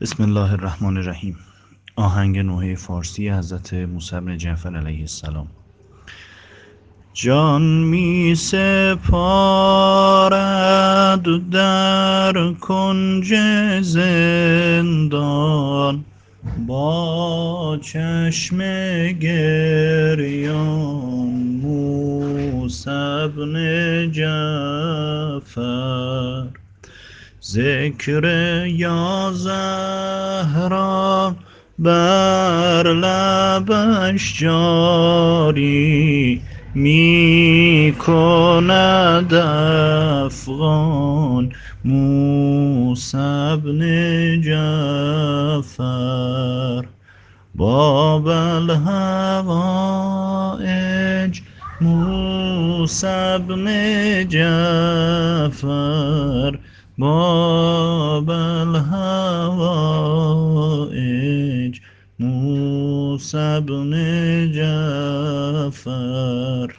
بسم الله الرحمن الرحیم. آهنگ نوحه فارسی حضرت موسی بن جعفر علیه السلام. جان می سپارد در کنج زندان، با چشم گریان موسی بن جعفر. ذکر یا زهرا بر لبش جاری، می کند افغان موسی بن جعفر. باب الهوائج موسی بن جعفر، باب الهوائج موسی بن جعفر.